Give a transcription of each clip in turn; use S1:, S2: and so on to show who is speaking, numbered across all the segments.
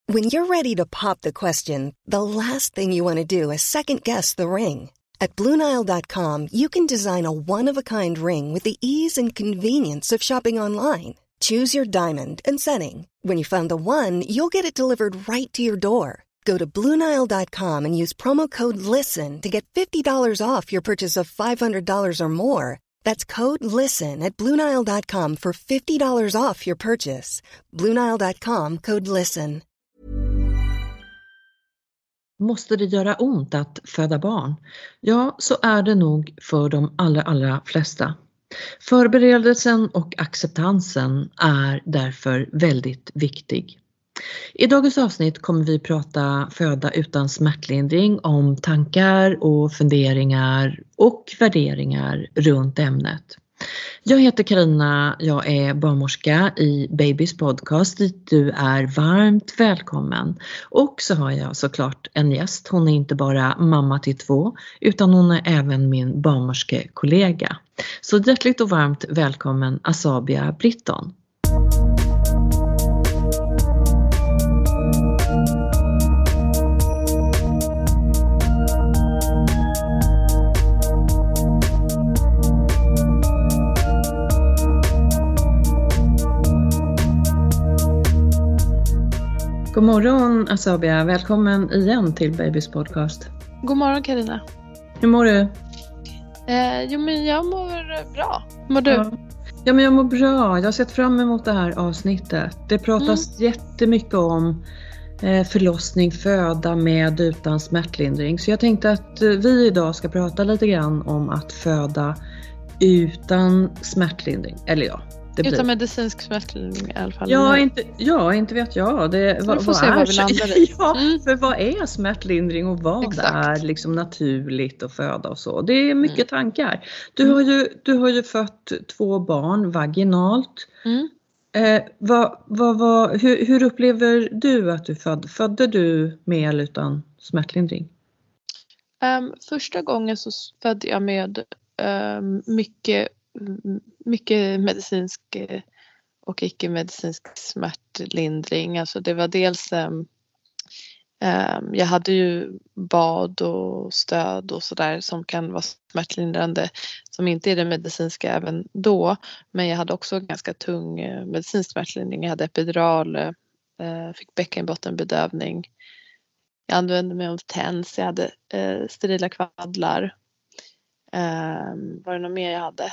S1: When you're ready to pop the question, the last thing you want to do is second-guess the ring. At BlueNile.com, you can design a one-of-a-kind ring with the ease and convenience of shopping online. Choose your diamond and setting. When you find the one, you'll get it delivered right to your door. Go to BlueNile.com and use promo code LISTEN to get $50 off your purchase of $500 or more. That's code LISTEN at BlueNile.com for $50 off your purchase. BlueNile.com, code LISTEN.
S2: Måste det göra ont att föda barn? Ja, så är det nog för de allra flesta. Förberedelsen och acceptansen är därför väldigt viktig. I dagens avsnitt kommer vi prata föda utan smärtlindring om tankar och funderingar och värderingar runt ämnet. Jag heter Carina, jag är barnmorska i Babys podcast dit du är varmt välkommen. Och så har jag såklart en gäst, hon är inte bara mamma till 2 utan hon är även min barnmorskekollega. Så hjärtligt och varmt välkommen Asabia Britton. God morgon Asabia, välkommen igen till Babys podcast.
S3: God morgon Carina.
S2: Hur mår du?
S3: Jo men jag mår bra. Mår du?
S2: Ja men jag mår bra, jag har sett fram emot det här avsnittet. Det pratas jättemycket om förlossning, föda med utan smärtlindring. Så jag tänkte att vi idag ska prata lite grann om att föda utan smärtlindring. Eller ja.
S3: Utan medicinsk smärtlindring i alla fall.
S2: Inte vet jag.
S3: Vad se vad vi landar i.
S2: För vad är smärtlindring och vad är liksom naturligt att föda och så. Det är mycket tankar. Du har ju fött 2 barn vaginalt. Hur upplever du att du födde du med eller utan smärtlindring?
S3: Första gången så födde jag med mycket medicinsk och icke-medicinsk smärtlindring. Alltså det var dels jag hade ju bad och stöd och sådär som kan vara smärtlindrande som inte är det medicinska även då. Men jag hade också ganska tung medicinsk smärtlindring. Jag hade epidural, fick bäckenbottenbedövning. Jag använde mig av TENS, jag hade sterila kvaddlar. Var det något mer jag hade?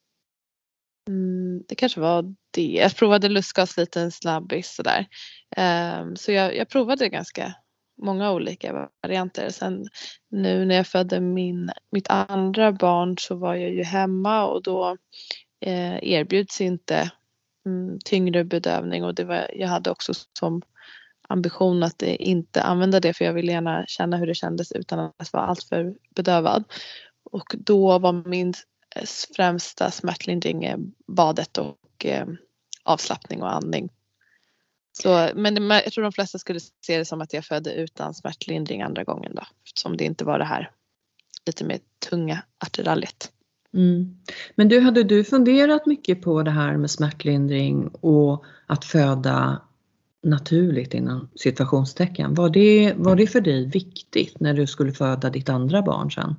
S3: Det kanske var det. Jag provade lustgas lite en snabbis sådär. Så jag provade ganska många olika varianter. Sen nu när jag födde mitt andra barn så var jag ju hemma och då erbjuds inte tyngre bedövning och jag hade också som ambition att inte använda det för jag ville gärna känna hur det kändes utan att vara alltför bedövad. Och då var min främsta smärtlindring badet och avslappning och andning. Så, men jag tror de flesta skulle se det som att jag födde utan smärtlindring andra gången då. Eftersom det inte var det här lite mer tunga arteraljet.
S2: Men hade du funderat mycket på det här med smärtlindring och att föda naturligt inom situationstecken? Var det för dig viktigt när du skulle föda ditt andra barn sen?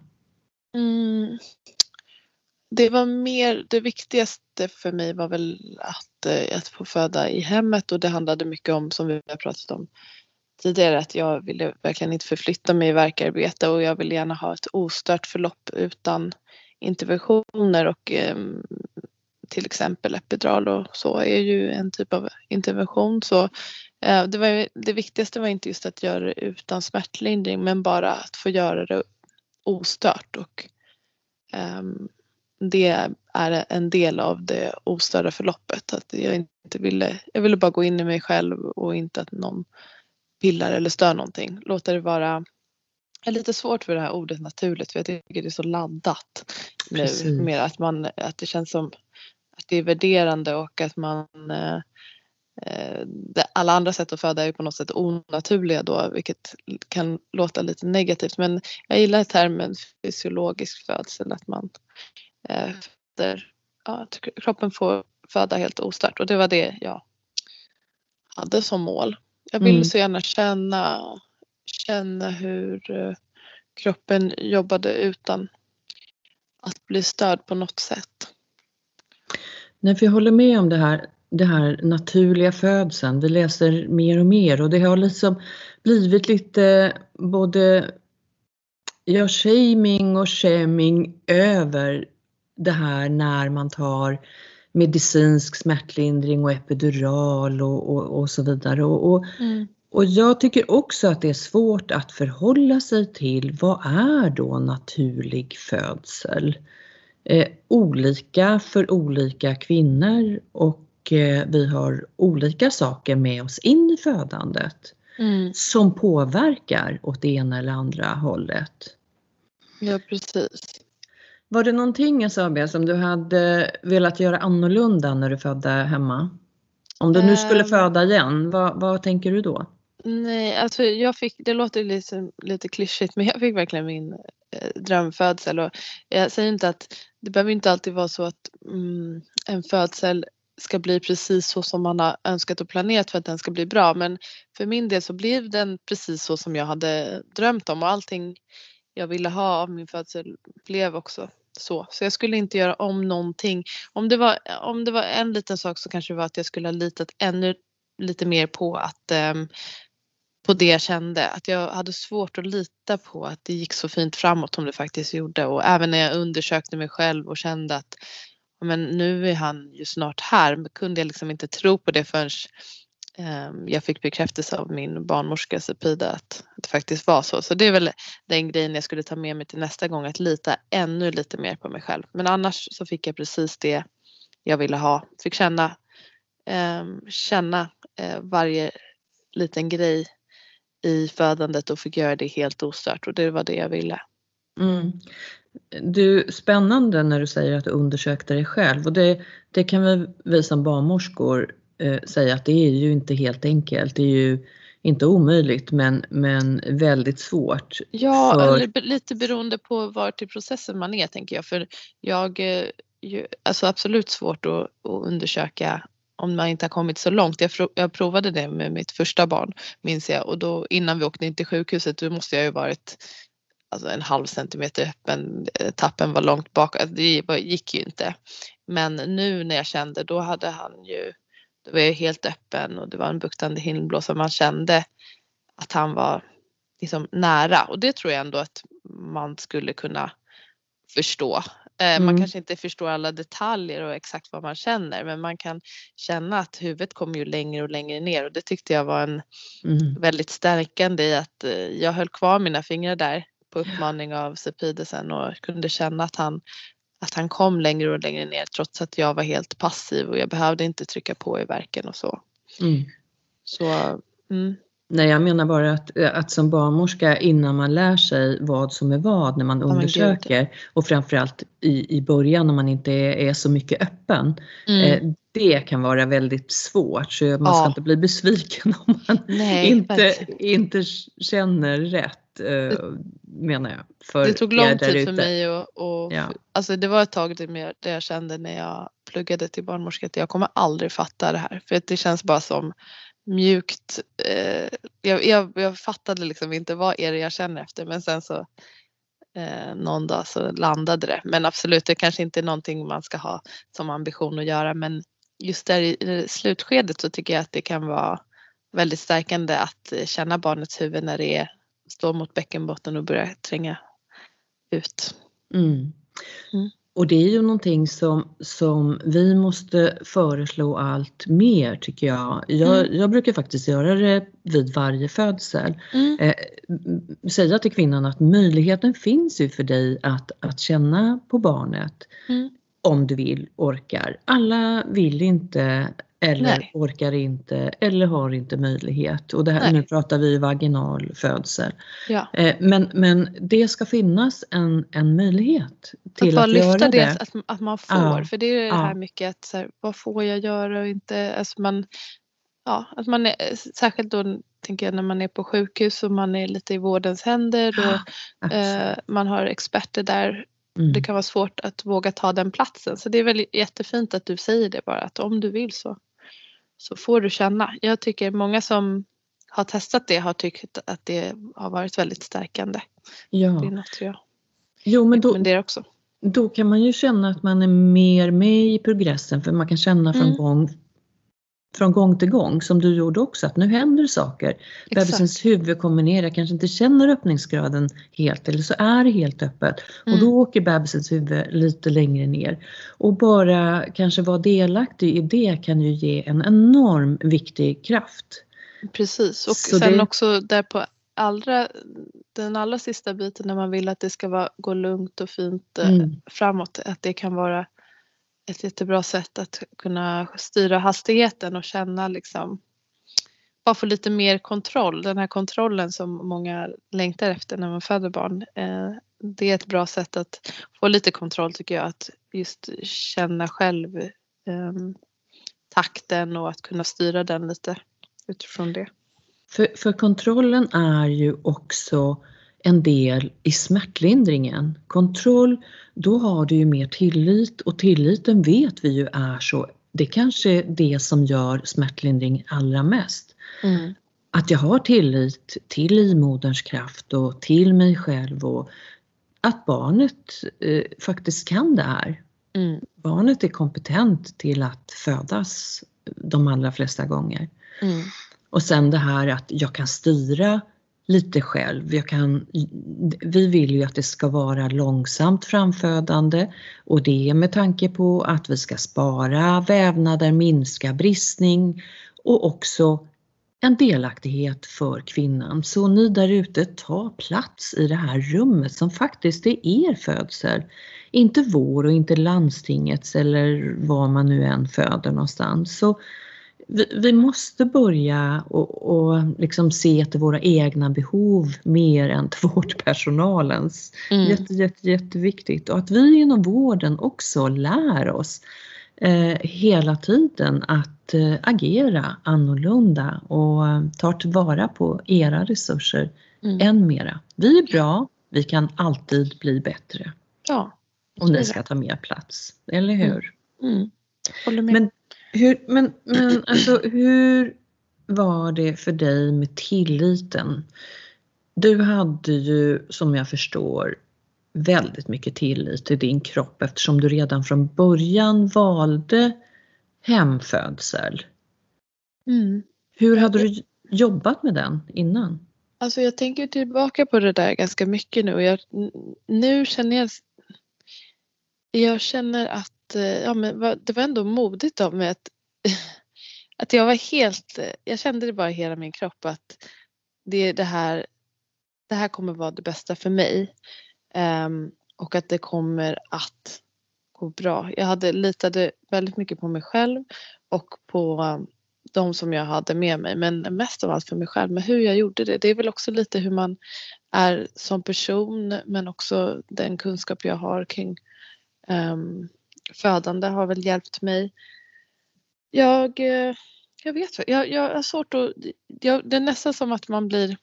S3: Det var mer, det viktigaste för mig var väl att få föda i hemmet och det handlade mycket om, som vi har pratat om tidigare, att jag ville verkligen inte förflytta mig i värkarbete och jag ville gärna ha ett ostört förlopp utan interventioner och till exempel epidural och så är ju en typ av intervention. Så det viktigaste var inte just att göra det utan smärtlindring men bara att få göra det ostört och det är en del av det ostörda förloppet. Att jag ville bara gå in i mig själv och inte att någon pillar eller stör någonting. Låta det vara lite svårt för det här ordet naturligt för jag tycker det är så laddat nu med att det känns som att det är värderande och att man alla andra sätt att föda är på något sätt onaturliga då, vilket kan låta lite negativt, men jag gillar termen fysiologisk födsel, att man att kroppen får föda helt ostört och det var det jag hade som mål. Jag vill så gärna känna hur kroppen jobbade utan att bli störd på något sätt.
S2: Nej, för jag håller med om det här naturliga födseln. Vi läser mer och mer och det har liksom blivit lite både shaming och shaming över det här när man tar medicinsk smärtlindring och epidural och så vidare. Och jag tycker också att det är svårt att förhålla sig till vad är då naturlig födsel. Olika för olika kvinnor och vi har olika saker med oss in i födandet som påverkar åt det ena eller andra hållet.
S3: Ja, precis.
S2: Var det någonting, Asabia, som du hade velat göra annorlunda när du födde hemma? Om du nu skulle föda igen, vad tänker du då?
S3: Nej, alltså det låter lite klyschigt, men jag fick verkligen min drömfödsel. Och jag säger inte att det behöver inte alltid vara så att en födsel ska bli precis så som man har önskat och planerat för att den ska bli bra. Men för min del så blev den precis så som jag hade drömt om, och allting jag ville ha av min födsel blev också så. Så jag skulle inte göra om någonting. Om det var en liten sak så kanske det var att jag skulle ha litat ännu lite mer på att på det jag kände. Att jag hade svårt att lita på att det gick så fint framåt som det faktiskt gjorde. Och även när jag undersökte mig själv och kände att men nu är han ju snart här. Men kunde jag liksom inte tro på det förrän jag fick bekräftelse av min barnmorska Sepida att det faktiskt var så. Så det är väl den grejen jag skulle ta med mig till nästa gång. Att lita ännu lite mer på mig själv. Men annars så fick jag precis det jag ville ha. Fick känna varje liten grej i födandet och fick göra det helt ostört. Och det var det jag ville.
S2: Spännande när du säger att du undersökte dig själv. Och det kan vi som barnmorskor säga att det är ju inte helt enkelt. Det är ju inte omöjligt men väldigt svårt.
S3: Ja, eller lite beroende på vart i processen man är, tänker jag. För alltså absolut svårt att undersöka om man inte har kommit så långt. Jag provade det med mitt första barn, minns jag. Och då innan vi åkte in till sjukhuset, då måste jag ju varit alltså 0,5 centimeter öppen. Tappen var långt bak. Alltså det gick ju inte. Men nu när jag kände, då hade han ju, det var ju helt öppen och det var en buktande hinnblåsa. Man kände att han var liksom nära. Och det tror jag ändå att man skulle kunna förstå. Man kanske inte förstår alla detaljer och exakt vad man känner. Men man kan känna att huvudet kommer ju längre och längre ner. Och det tyckte jag var en väldigt stärkande i att jag höll kvar mina fingrar där på uppmaning av Sepida sen. Och kunde känna att han kom längre och längre ner. Trots att jag var helt passiv och jag behövde inte trycka på i verken och så.
S2: Nej, jag menar bara att som barnmorska innan man lär sig vad som är vad när man undersöker och framförallt i början när man inte är så mycket öppen. Det kan vara väldigt svårt, så man ska inte bli besviken om man inte känner rätt, menar jag. För
S3: det tog lång tid för mig och alltså det var ett tag där jag kände när jag pluggade till barnmorska att jag kommer aldrig fatta det här. För att det känns bara som mjukt. Jag fattade liksom inte vad är det jag känner efter, men sen så någon dag så landade det. Men absolut, det kanske inte är någonting man ska ha som ambition att göra, men just där i slutskedet så tycker jag att det kan vara väldigt stärkande att känna barnets huvud när det står mot bäckenbotten och börjar tränga ut. Och det är ju någonting som vi måste föreslå allt mer, tycker jag. Jag brukar faktiskt göra det vid varje födsel. Säga till kvinnan att möjligheten finns ju för dig att känna på barnet. Om du vill, orkar. Alla vill inte eller orkar inte eller har inte möjlighet. Och det här, nu pratar vi vaginal födsel. Ja. Men det ska finnas en möjlighet till att göra det. Att man får. För det är det här mycket att så här, vad får jag göra och inte. Alltså att man är, särskilt då tänker jag när man är på sjukhus och man är lite i vårdens händer och man har experter där. Det kan vara svårt att våga ta den platsen. Så det är väl jättefint att du säger det bara. Att om du vill så får du känna. Jag tycker många som har testat det har tyckt att det har varit väldigt stärkande.
S2: Ja.
S3: Det är något jag
S2: men
S3: rekommenderar också.
S2: Då kan man ju känna att man är mer med i progressen, för man kan känna från gång till gång, som du gjorde också, att nu händer saker. Bebisens huvud kommer ner, jag kanske inte känner öppningsgraden helt, eller så är det helt öppet. Och då åker bebisens huvud lite längre ner. Och bara kanske vara delaktig i det kan ju ge en enorm viktig kraft.
S3: Precis, och så sen också där på den allra sista biten när man vill att det ska gå lugnt och fint framåt, att det kan vara ett jättebra sätt att kunna styra hastigheten och känna liksom, bara få lite mer kontroll. Den här kontrollen som många längtar efter när man föder barn. Det är ett bra sätt att få lite kontroll, tycker jag, att just känna själv takten och att kunna styra den lite utifrån det.
S2: För kontrollen är ju också en del i smärtlindringen. Kontroll, då har du ju mer tillit, och tilliten vet vi ju är så. Det kanske är det som gör smärtlindring allra mest. Att jag har tillit till livmoderns kraft och till mig själv, och att barnet faktiskt kan det här. Barnet är kompetent till att födas de allra flesta gånger. Och sen det här att jag kan styra lite själv. Vi vill ju att det ska vara långsamt framfödande, och det är med tanke på att vi ska spara vävnader, minska bristning och också en delaktighet för kvinnan. Så ni där ute, ta plats i det här rummet som faktiskt är er födsel. Inte vår och inte landstingets eller var man nu än föder någonstans. Så vi måste börja och liksom se till våra egna behov mer än till vårdpersonalens. Jätteviktigt. Och att vi inom vården också lär oss hela tiden att agera annorlunda och tar tillvara på era resurser än mera. Vi är bra, vi kan alltid bli bättre.
S3: Ja.
S2: Och ni ska ta mer plats, eller hur?
S3: Håller med.
S2: Men alltså, hur var det för dig med tilliten? Du hade ju, som jag förstår, väldigt mycket tillit till din kropp, eftersom du redan från början valde hemfödsel. Hur hade du jobbat med den innan?
S3: Alltså jag tänker tillbaka på det där ganska mycket nu, och nu känner jag känner att det var ändå modigt av mig att jag var jag kände det bara i hela min kropp att det här kommer vara det bästa för mig, och att det kommer att gå bra. Jag litade väldigt mycket på mig själv och på de som jag hade med mig, men mest av allt för mig själv. Men hur jag gjorde det är väl också lite hur man är som person, men också den kunskap jag har kring födande har väl hjälpt mig. Jag vet, jag har svårt att, det är nästan som att man blir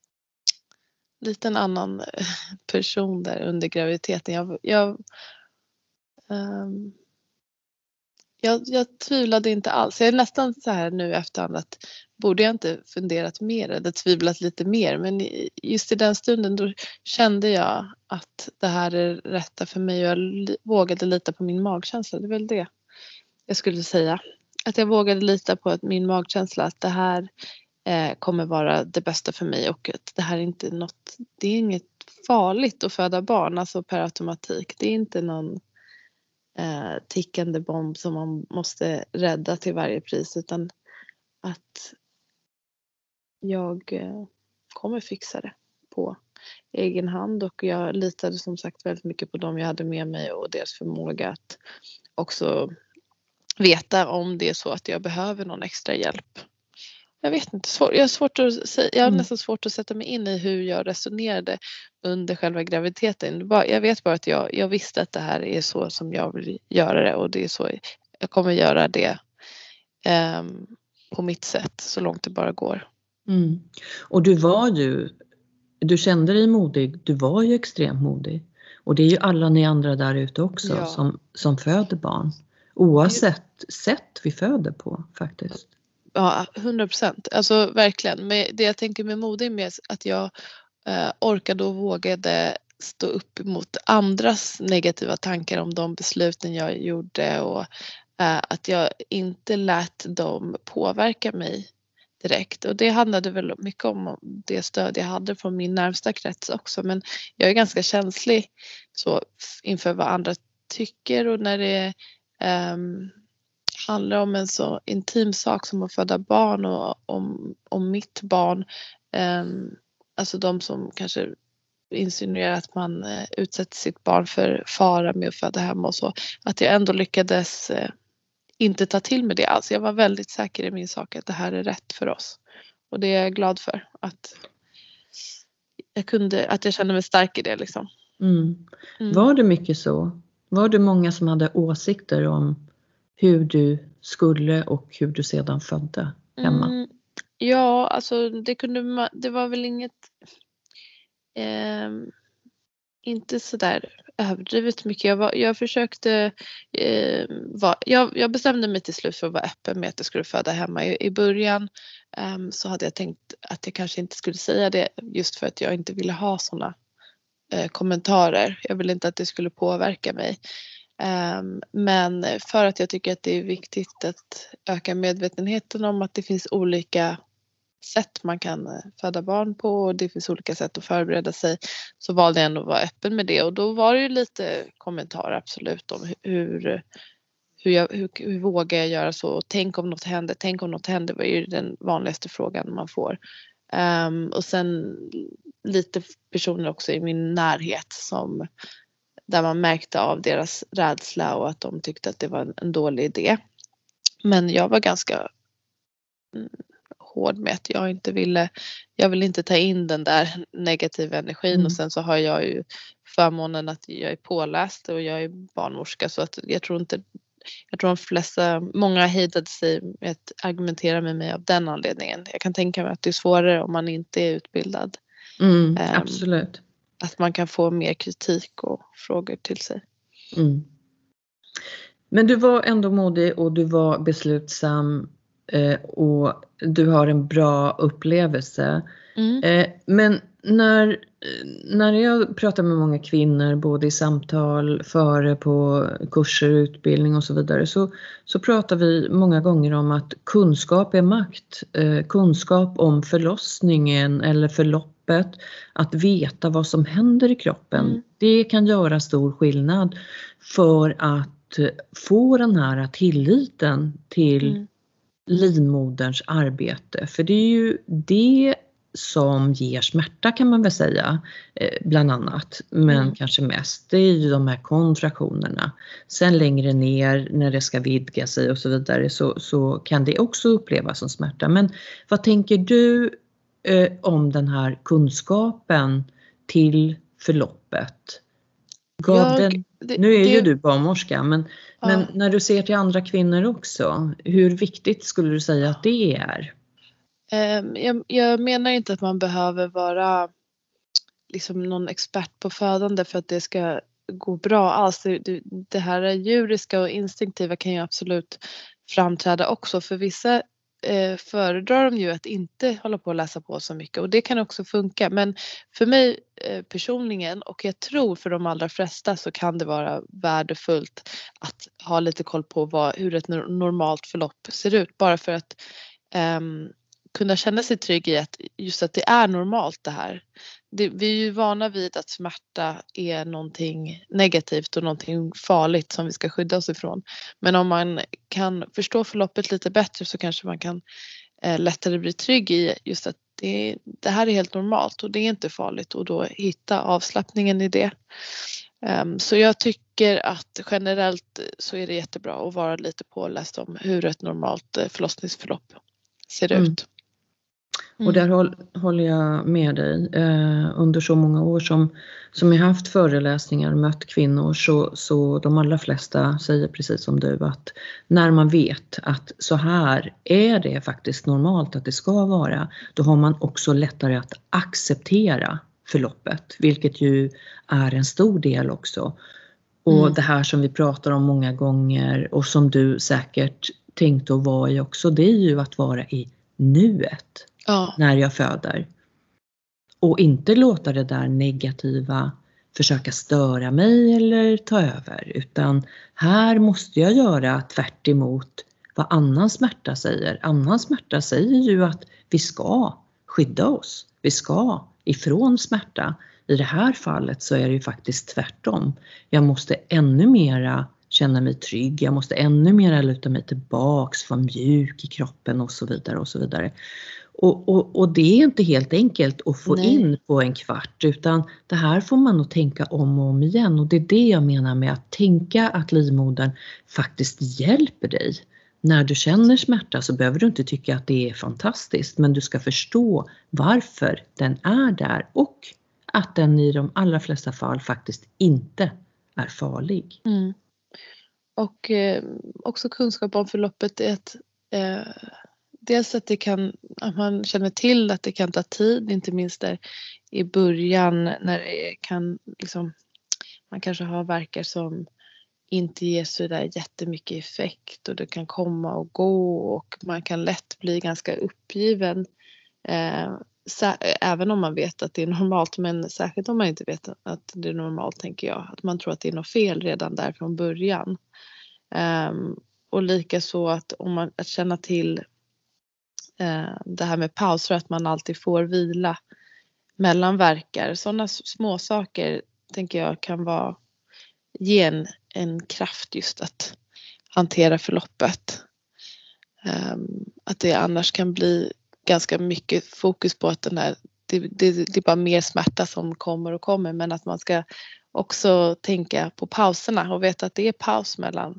S3: lite en annan person där under graviditeten. Jag tvivlade inte alls. Jag är nästan så här nu efterhand att borde jag inte funderat mer eller tvivlat lite mer. Men just i den stunden då kände jag att det här är rätta för mig, och jag vågade lita på min magkänsla. Det är väl det jag skulle säga. Att jag vågade lita på att min magkänsla, att det här kommer vara det bästa för mig, och att det här är inte det är inget farligt att föda barn, alltså per automatik. Det är inte någon tickande bomb som man måste rädda till varje pris, utan att jag kommer fixa det på egen hand. Och jag litade som sagt väldigt mycket på dem jag hade med mig och deras förmåga att också veta om det är så att jag behöver någon extra hjälp. Jag vet inte, jag har nästan svårt att sätta mig in i hur jag resonerade under själva graviditeten. Jag vet bara att jag visste att det här är så som jag vill göra det, och det är så jag kommer göra det på mitt sätt så långt det bara går.
S2: Och du kände dig modig, du var ju extremt modig. Och det är ju alla ni andra där ute också som föder barn. Oavsett sätt vi föder på faktiskt.
S3: Ja, 100%. Alltså verkligen. Men det jag tänker med mod är mer att jag orkade och vågade stå upp mot andras negativa tankar om de besluten jag gjorde och att jag inte lät dem påverka mig direkt. Och det handlade väl mycket om det stöd jag hade från min närmsta krets också. Men jag är ganska känslig så inför vad andra tycker, och när det handlar om en så intim sak som att föda barn och om mitt barn. Alltså de som kanske insinuerar att man utsätter sitt barn för fara med att föda hemma och så. Att jag ändå lyckades inte ta till mig det alls. Jag var väldigt säker i min sak att det här är rätt för oss. Och det är jag glad för. Att jag kände mig stark i det liksom.
S2: Var det mycket så? Var det många som hade åsikter om hur du skulle och hur du sedan födde hemma?
S3: Ja, alltså det var väl inget inte så där överdrivet mycket. Jag försökte jag bestämde mig till slut för att vara öppen med att jag skulle föda hemma. I början så hade jag tänkt att jag kanske inte skulle säga det, just för att jag inte ville ha såna kommentarer. Jag ville inte att det skulle påverka mig. Men för att jag tycker att det är viktigt att öka medvetenheten om att det finns olika sätt man kan föda barn på och det finns olika sätt att förbereda sig, så valde jag ändå att vara öppen med det. Och då var det ju lite kommentarer absolut om hur vågar jag göra så, och tänk om något händer var ju den vanligaste frågan man får. Och sen lite personer också i min närhet där man märkte av deras rädsla och att de tyckte att det var en dålig idé. Men jag var ganska hård med att jag vill inte ta in den där negativa energin. Och sen så har jag ju förmånen att jag är påläst och jag är barnmorska, så att jag tror många hejdade sig med att argumentera med mig av den anledningen. Jag kan tänka mig att det är svårare om man inte är utbildad.
S2: Absolut.
S3: Att man kan få mer kritik och frågor till sig.
S2: Men du var ändå modig och du var beslutsam och du har en bra upplevelse. Men när jag pratar med många kvinnor, både i samtal, före på kurser, utbildning och så vidare, så pratar vi många gånger om att kunskap är makt. Kunskap om förlossningen eller förloppet, att veta vad som händer i kroppen, det kan göra stor skillnad för att få den här tilliten till livmoderns arbete. För det är ju det som ger smärta, kan man väl säga, bland annat, men kanske mest, det är ju de här kontraktionerna. Sen längre ner när det ska vidga sig och så vidare, så kan det också upplevas som smärta. Men vad tänker du om den här kunskapen till förloppet? Nu är ju du barnmorska, men när du ser till andra kvinnor också, hur viktigt skulle du säga att det är?
S3: Jag menar inte att man behöver vara liksom någon expert på födande för att det ska gå bra alls. Det här djuriska och instinktiva kan ju absolut framträda också. För vissa föredrar de ju att inte hålla på och läsa på så mycket, och det kan också funka. Men för mig personligen, och jag tror för de allra flesta, så kan det vara värdefullt att ha lite koll på hur ett normalt förlopp ser ut, bara för att kunna känna sig trygg i att just att det är normalt det här. Vi är ju vana vid att smärta är någonting negativt och någonting farligt som vi ska skydda oss ifrån. Men om man kan förstå förloppet lite bättre, så kanske man kan lättare bli trygg i just att det här är helt normalt och det är inte farligt, och då hitta avslappningen i det. Så jag tycker att generellt så är det jättebra att vara lite påläst om hur ett normalt förlossningsförlopp ser ut.
S2: Och där håller jag med dig. Under så många år som jag haft föreläsningar och mött kvinnor, så de allra flesta säger precis som du, att när man vet att så här är det faktiskt normalt att det ska vara, då har man också lättare att acceptera förloppet, vilket ju är en stor del också. Och det här som vi pratar om många gånger och som du säkert tänkt att vara i också, det är ju att vara i nuet
S3: Ja.
S2: när jag föder. Och inte låta det där negativa försöka störa mig eller ta över. Utan här måste jag göra tvärt emot vad annan smärta säger. Annan smärta säger ju att vi ska skydda oss. Vi ska ifrån smärta. I det här fallet så är det ju faktiskt tvärtom. Jag måste ännu mera känna mig trygg. Jag måste ännu mera luta mig tillbaks, vara mjuk i kroppen och så vidare och så vidare. Och det är inte helt enkelt att få in på en kvart, utan det här får man nog tänka om och om igen. Och det är det jag menar med att tänka att livmodern faktiskt hjälper dig. När du känner smärta så behöver du inte tycka att det är fantastiskt, men du ska förstå varför den är där och att den i de allra flesta fall faktiskt inte är farlig.
S3: Mm. Och också kunskap om förloppet är att dels att att man känner till att det kan ta tid, inte minst där i början när det kan liksom, man kanske har värkar som inte ger så där jättemycket effekt och det kan komma och gå och man kan lätt bli ganska uppgiven. Även om man vet att det är normalt, men särskilt om man inte vet att det är normalt, tänker jag. Att man tror att det är något fel redan där från början. Och likaså att att känna till det här med pauser, att man alltid får vila mellan värkar. Sådana små saker tänker jag kan ge en kraft just att hantera förloppet. Att det annars kan bli ganska mycket fokus på att det är bara mer smärta som kommer, men att man ska också tänka på pauserna och veta att det är paus mellan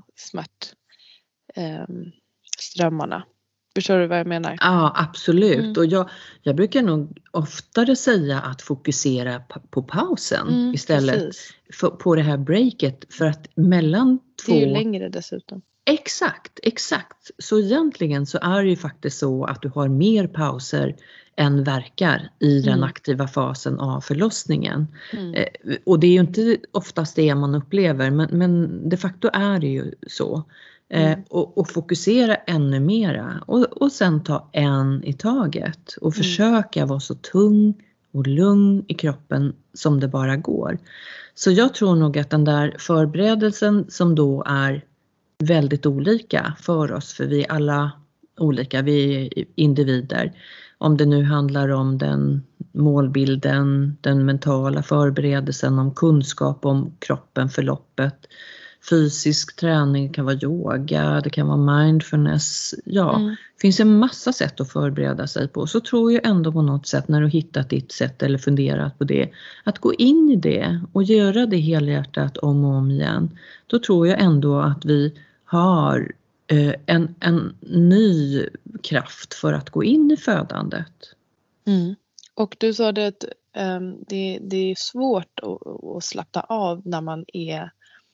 S3: smärtströmmarna. Förstår du vad jag menar?
S2: Ja, absolut. Och jag brukar nog oftare säga att fokusera på pausen istället på det här breaket, för att mellan två...
S3: Det är ju längre dessutom.
S2: Exakt. Så egentligen så är det ju faktiskt så att du har mer pauser än verkar i den aktiva fasen av förlossningen. Och det är ju inte oftast det man upplever, men de facto är det ju så. Och fokusera ännu mera och sen ta en i taget och försöka vara så tung och lugn i kroppen som det bara går. Så jag tror nog att den där förberedelsen som då är väldigt olika för oss, för vi är alla olika, vi är individer. Om det nu handlar om den målbilden, den mentala förberedelsen, om kunskap om kroppen, förloppet. Fysisk träning, kan vara yoga, det kan vara mindfulness. Det finns en massa sätt att förbereda sig på. Så tror jag ändå på något sätt, när du hittat ditt sätt eller funderat på det, att gå in i det och göra det helhjärtat om och om igen. Då tror jag ändå att vi har en ny kraft för att gå in i födandet.
S3: Och du sa det att det är svårt att slappna av när man är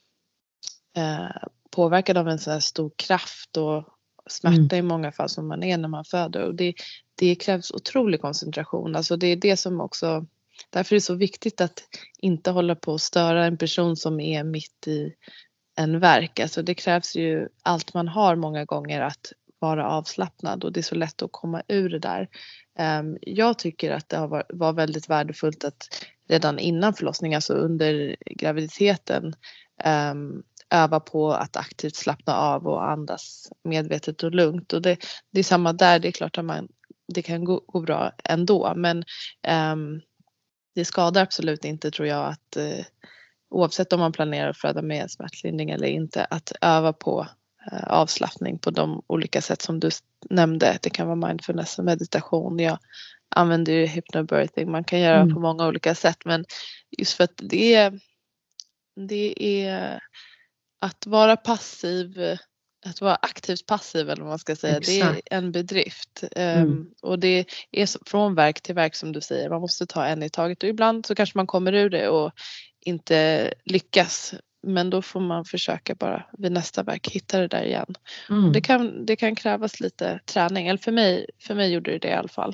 S3: påverkad av en så här stor kraft och smärta i många fall som man är när man föder. Och det krävs otrolig koncentration. Alltså det är det som också, därför är det så viktigt att inte hålla på att störa en person som är mitt i en värk. Alltså det krävs ju allt man har många gånger att vara avslappnad, och det är så lätt att komma ur det där. Jag tycker att det var väldigt värdefullt att redan innan förlossningen, alltså under graviditeten, öva på att aktivt slappna av och andas medvetet och lugnt. Och det är samma där, det är klart att det kan gå bra ändå, men det skadar absolut inte, tror jag, att oavsett om man planerar att föda med smärtlindring eller inte, att öva på avslappning på de olika sätt som du nämnde. Det kan vara mindfulness och meditation. Jag använder ju hypnobirthing. Man kan göra på många olika sätt, men just för att det är att vara passiv, att vara aktivt passiv, eller vad man ska säga. Exakt. Det är en bedrift. Och det är från verk till verk, som du säger. Man måste ta en i taget, och ibland så kanske man kommer ur det och inte lyckas. Men då får man försöka bara vid nästa verk hitta det där igen. Det kan krävas lite träning. Eller för mig gjorde det i alla fall.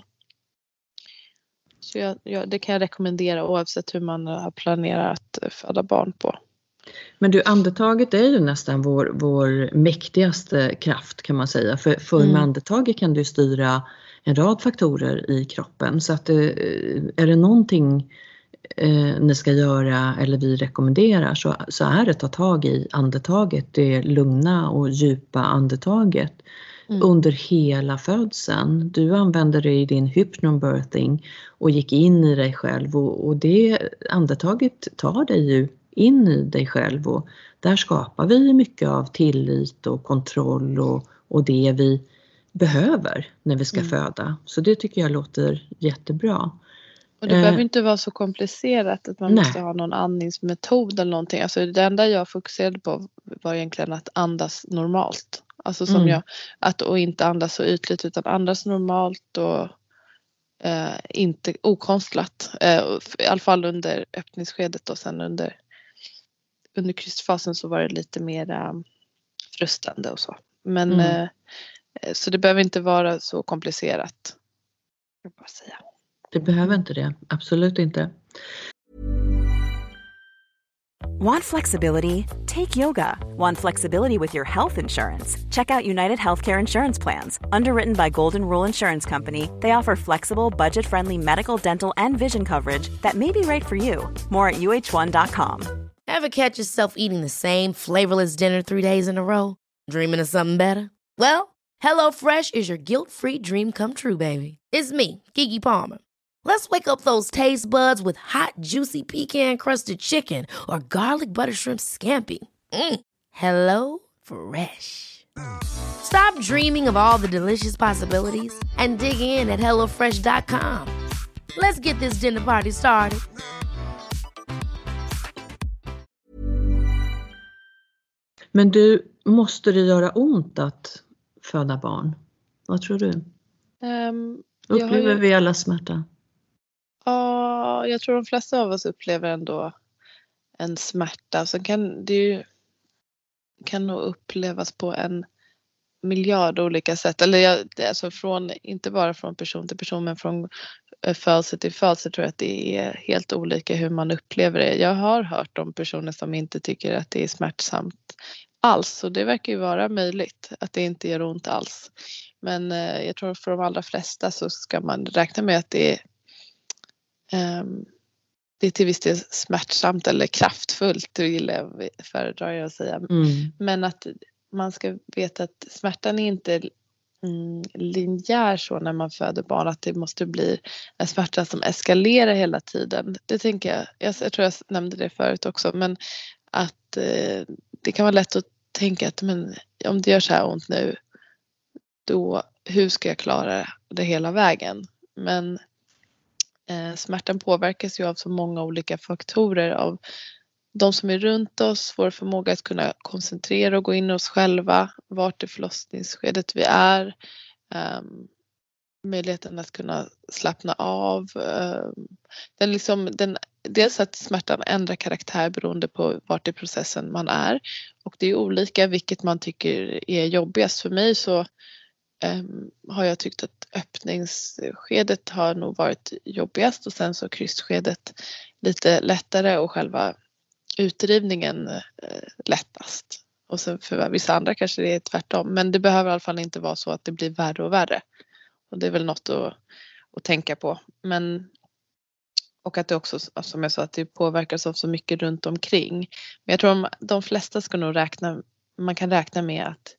S3: Så det kan jag rekommendera oavsett hur man planerar att föda barn på.
S2: Men du, andetaget är ju nästan vår mäktigaste kraft kan man säga. För med andetaget kan du styra en rad faktorer i kroppen. Så att är det någonting ni ska göra eller vi rekommenderar så är det att ta tag i andetaget. Det lugna och djupa andetaget under hela födseln. Du använder det i din hypnobirthing och gick in i dig själv och det andetaget tar dig ju in i dig själv och där skapar vi mycket av tillit och kontroll och det vi behöver när vi ska föda. Så det tycker jag låter jättebra.
S3: Och det behöver inte vara så komplicerat att man måste ha någon andningsmetod eller någonting. Alltså det enda jag fokuserade på var egentligen att andas normalt. Alltså som och inte andas så ytligt utan andas normalt och inte okonstlat. I alla fall under öppningsskedet och sen under krystfasen så var det lite mer frustande och så. Men så det behöver inte vara så komplicerat. Jag bara säga.
S2: Det behöver inte det, absolut inte.
S4: Want flexibility? Take yoga. Want flexibility with your health insurance? Check out United Healthcare Insurance Plans. Underwritten by Golden Rule Insurance Company, they offer flexible, budget-friendly medical, dental, and vision coverage that may be right for you. More at uh1.com.
S5: Ever catch yourself eating the same flavorless dinner 3 days in a row? Dreaming of something better? Well, HelloFresh is your guilt-free dream come true, baby. It's me, Keke Palmer. Let's wake up those taste buds with hot, juicy pecan-crusted chicken or garlic butter shrimp scampi. Hello Fresh. Stop dreaming of all the delicious possibilities and dig in at HelloFresh.com. Let's get this dinner party started.
S2: Men du, måste det göra ont att föda barn? Vad tror du? Upplever vi alla smärta?
S3: Ja, jag tror de flesta av oss upplever ändå en smärta. Så kan nog upplevas på en miljard olika sätt. Eller alltså inte bara från person till person men från födelse till födelse tror jag att det är helt olika hur man upplever det. Jag har hört om personer som inte tycker att det är smärtsamt alls. Så det verkar ju vara möjligt att det inte gör ont alls. Men jag tror för de allra flesta så ska man räkna med att det är till viss del smärtsamt eller kraftfullt, föredrar jag att säga. Men att man ska veta att smärtan är inte linjär så när man föder barn, att det måste bli en smärta som eskalerar hela tiden. Det tänker jag tror jag nämnde det förut också, men att det kan vara lätt att tänka att men om det gör så här ont nu, då hur ska jag klara det hela vägen? Men smärtan påverkas ju av så många olika faktorer, av de som är runt oss, vår förmåga att kunna koncentrera och gå in i oss själva, vart i förlossningsskedet vi är, möjligheten att kunna slappna av. Dels att smärtan ändrar karaktär beroende på vart i processen man är, och det är olika vilket man tycker är jobbigast. För mig så har jag tyckt att öppningsskedet har nog varit jobbigast och sen så krystskedet lite lättare och själva utdrivningen lättast. Och sen för vissa andra kanske det är tvärtom, men det behöver i alla fall inte vara så att det blir värre och värre. Och det är väl något att tänka på. Och att det också, som jag sa, att det påverkas av så mycket runt omkring. Men jag tror de flesta ska nog man kan räkna med att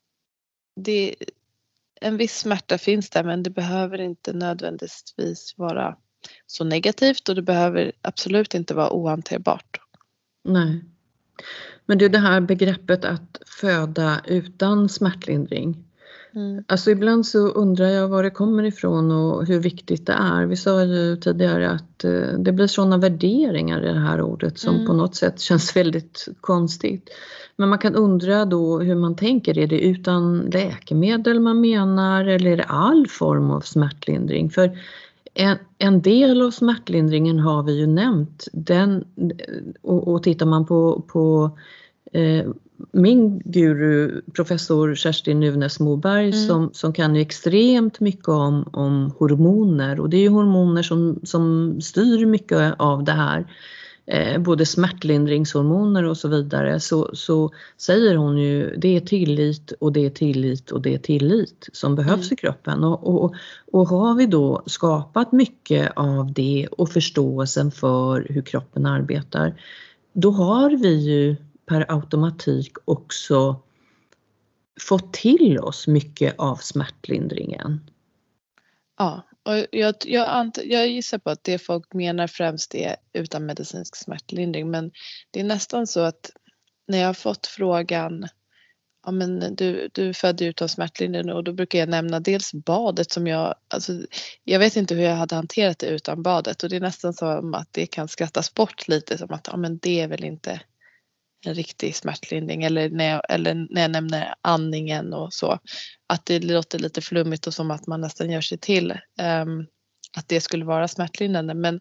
S3: en viss smärta finns där, men det behöver inte nödvändigtvis vara så negativt och det behöver absolut inte vara ohanterbart.
S2: Nej. Men det är det här begreppet att föda utan smärtlindring. Alltså ibland så undrar jag var det kommer ifrån och hur viktigt det är. Vi sa ju tidigare att det blir sådana värderingar i det här ordet som på något sätt känns väldigt konstigt. Men man kan undra då hur man tänker. Är det utan läkemedel man menar eller är det all form av smärtlindring? För en del av smärtlindringen har vi ju nämnt. Och tittar man på min guru, professor Kerstin Nuvnäs Moberg, som kan ju extremt mycket om hormoner. Och det är ju hormoner som styr mycket av det här. både smärtlindringshormoner och så vidare, så säger hon ju det är tillit och det är tillit och det är tillit som behövs i kroppen. Och har vi då skapat mycket av det och förståelsen för hur kroppen arbetar, då har vi ju per automatik också fått till oss mycket av smärtlindringen.
S3: Ja, och jag gissar på att det folk menar främst är utan medicinsk smärtlindring. Men det är nästan så att när jag har fått frågan, ja men du födde utan smärtlindring, och då brukar jag nämna dels badet som jag vet inte hur jag hade hanterat det utan badet. Och det är nästan som att det kan skrattas bort lite, som att ja men det är väl inte en riktig smärtlindring, eller när jag nämner andningen och så, att det låter lite flummigt och som att man nästan gör sig till att det skulle vara smärtlindrande. Men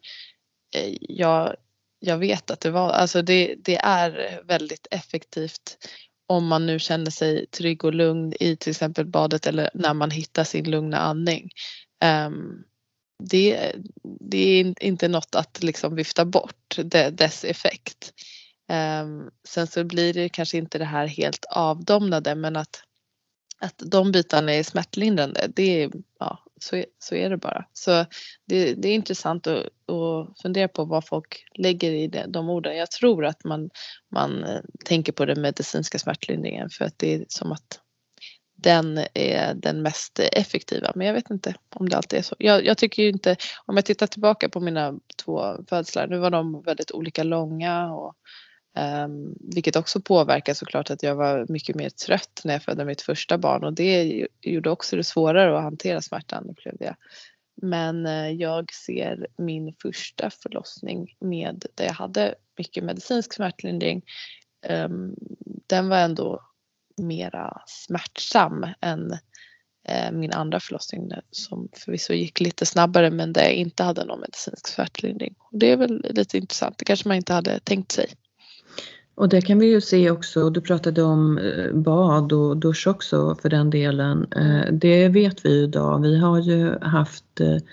S3: jag vet att det var, alltså det är väldigt effektivt om man nu känner sig trygg och lugn i till exempel badet, eller när man hittar sin lugna andning. Det är inte något att liksom vifta bort dess effekt. Sen så blir det kanske inte det här helt avdomnade, men att de bitarna är smärtlindrande, det är, ja, så är det bara. Så det är intressant att fundera på vad folk lägger i de orden. Jag tror att man tänker på den medicinska smärtlindringen för att det är som att den är den mest effektiva. Men jag vet inte om det alltid är så. Jag tycker ju inte, om jag tittar tillbaka på mina 2 födslar, nu var de väldigt olika långa, och vilket också påverkar såklart att jag var mycket mer trött när jag födde mitt första barn, och det gjorde också det svårare att hantera smärtan, upplevde jag. Men jag ser min första förlossning där jag hade mycket medicinsk smärtlindring, den var ändå mera smärtsam än min andra förlossning, som förvisso gick lite snabbare men där jag inte hade någon medicinsk smärtlindring. Och det är väl lite intressant, det kanske man inte hade tänkt sig.
S2: Och det kan vi ju se också, du pratade om bad och dusch också för den delen. Det vet vi ju idag. Vi har ju haft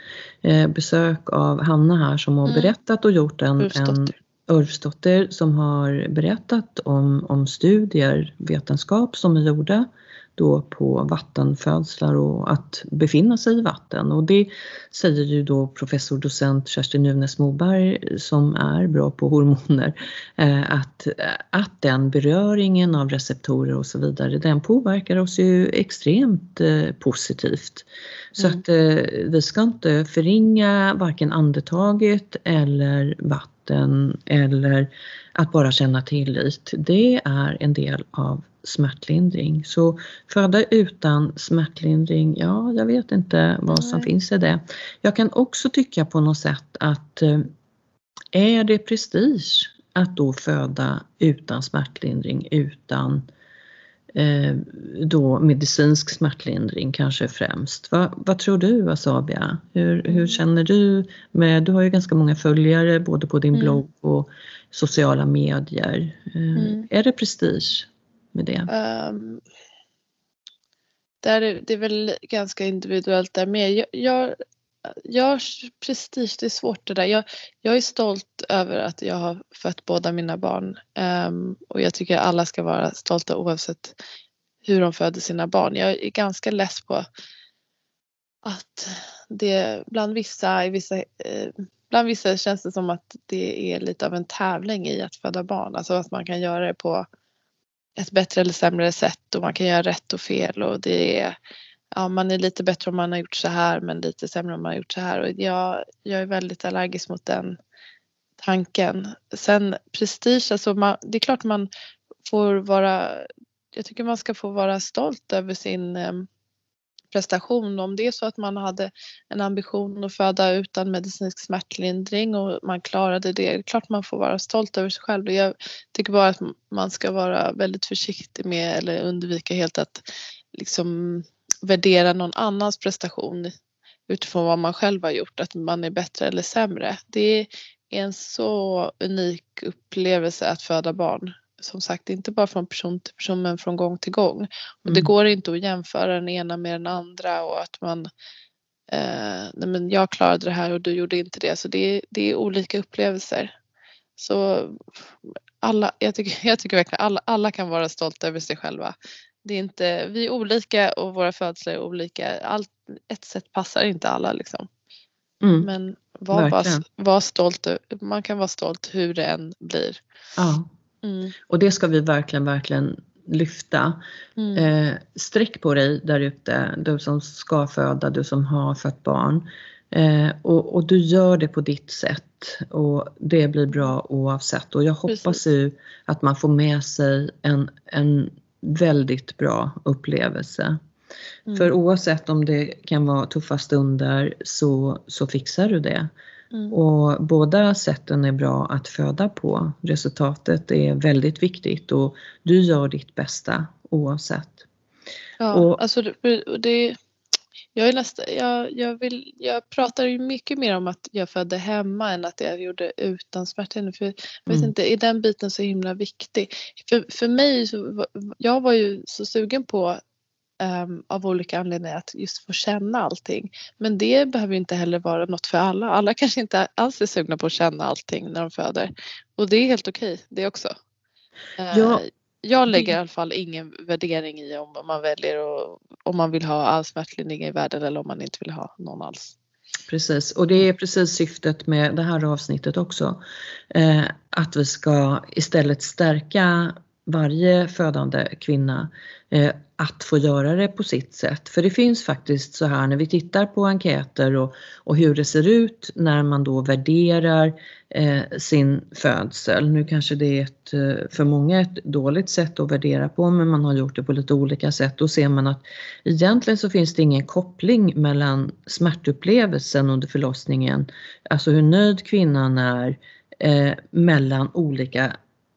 S2: besök av Hanna här som har berättat och gjort en Ulfsdotter som har berättat om studier, vetenskap som är gjorda då på vattenfödslar och att befinna sig i vatten. Och det säger ju då professor docent Kerstin Nunäs Moberg, som är bra på hormoner, att den beröringen av receptorer och så vidare, den påverkar oss ju extremt positivt. Så att vi ska inte förringa varken andetaget eller vatten eller att bara känna tillit. Det är en del av smärtlindring. Så föda utan smärtlindring, ja, jag vet inte vad som finns i det. Jag kan också tycka på något sätt att är det prestige att då föda utan smärtlindring, utan då medicinsk smärtlindring kanske främst. Vad tror du, Asabia? Hur känner du du har ju ganska många följare både på din blogg och sociala medier. Är det prestige med det?
S3: Det är väl ganska individuellt där med. Jag prestige, det är svårt det där. Jag är stolt över att jag har fött båda mina barn. Och jag tycker alla ska vara stolta oavsett hur de föder sina barn. Jag är ganska less på att det bland vissa känns det som att det är lite av en tävling i att föda barn. Alltså att man kan göra det på ett bättre eller sämre sätt, och man kan göra rätt och fel, och det är, ja, man är lite bättre om man har gjort så här men lite sämre om man har gjort så här, och jag är väldigt allergisk mot den tanken. Sen prestige, alltså det är klart man får vara, jag tycker man ska få vara stolt över sin prestation. Om det är så att man hade en ambition att föda utan medicinsk smärtlindring och man klarade det är klart man får vara stolt över sig själv. Jag tycker bara att man ska vara väldigt försiktig med, eller undvika helt att liksom värdera någon annans prestation utifrån vad man själv har gjort, att man är bättre eller sämre. Det är en så unik upplevelse att föda barn. Som sagt, inte bara från person till person men från gång till gång. Och det går inte att jämföra den ena med den andra, och att man nej men jag klarade det här och du gjorde inte det. Så det är olika upplevelser. Så jag tycker verkligen alla kan vara stolta över sig själva. Det är inte, vi är olika och våra födslar är olika. Ett sätt passar inte alla liksom. Men var stolt. Man kan vara stolt hur det än blir.
S2: Ja. Och det ska vi verkligen lyfta. Sträck på dig där ute, du som ska föda, du som har fött barn. Och du gör det på ditt sätt och det blir bra oavsett. Och jag hoppas ju att man får med sig en väldigt bra upplevelse. För oavsett om det kan vara tuffa stunder så fixar du det. Och båda sätten är bra att föda på. Resultatet är väldigt viktigt och du gör ditt bästa oavsett.
S3: Ja, alltså jag pratar ju mycket mer om att jag födde hemma än att jag gjorde utan smärthinnor. För jag vet inte, är den biten så himla viktig. För mig, jag var ju så sugen på av olika anledningar att just få känna allting. Men det behöver inte heller vara något för alla. Alla kanske inte alls är sugna på att känna allting när de föder. Och det är helt okej, det också. Jag lägger i alla fall ingen värdering i om man väljer om man vill ha all smärtlindring i världen eller om man inte vill ha någon alls.
S2: Precis, och det är precis syftet med det här avsnittet också. Att vi ska istället stärka varje födande kvinna att få göra det på sitt sätt. För det finns faktiskt så här när vi tittar på enkäter och hur det ser ut när man då värderar sin födsel. Nu kanske det är för många ett dåligt sätt att värdera på, men man har gjort det på lite olika sätt. Då ser man att egentligen så finns det ingen koppling mellan smärtupplevelsen under förlossningen, alltså hur nöjd kvinnan är mellan olika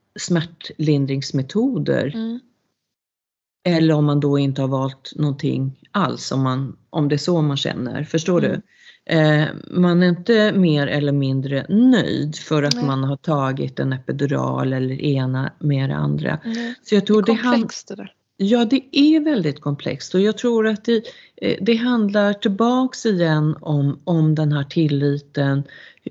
S2: smärtlindringsmetoder. Eller om man då inte har valt någonting alls, om det är så man känner. Förstår du? Man är inte mer eller mindre nöjd för att man har tagit en epidural eller ena med det andra. Så jag tror
S3: det är komplext det där.
S2: Ja, det är väldigt komplext och jag tror att det handlar tillbaks igen om den här tilliten.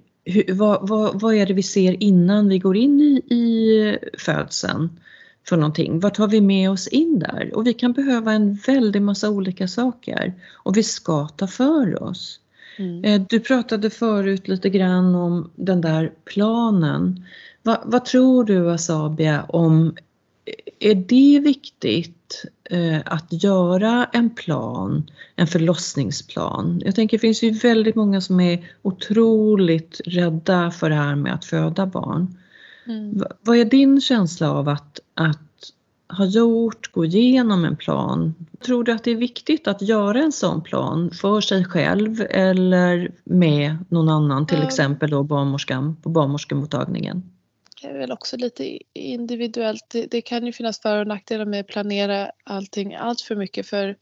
S2: Vad är det vi ser innan vi går in i födseln för någonting? Vad tar vi med oss in där? Och vi kan behöva en väldigt massa olika saker och vi ska ta för oss. Du pratade förut lite grann om den där planen. Vad tror du, Asabia, om är det viktigt att göra en plan, en förlossningsplan? Jag tänker det finns ju väldigt många som är otroligt rädda för det här med att föda barn. Vad är din känsla av att ha gå igenom en plan? Tror du att det är viktigt att göra en sån plan för sig själv eller med någon annan, till exempel då barnmorskan på barnmorskemottagningen?
S3: Det är väl också lite individuellt. Det kan ju finnas för- och nackdelar med att planera allting allt för mycket för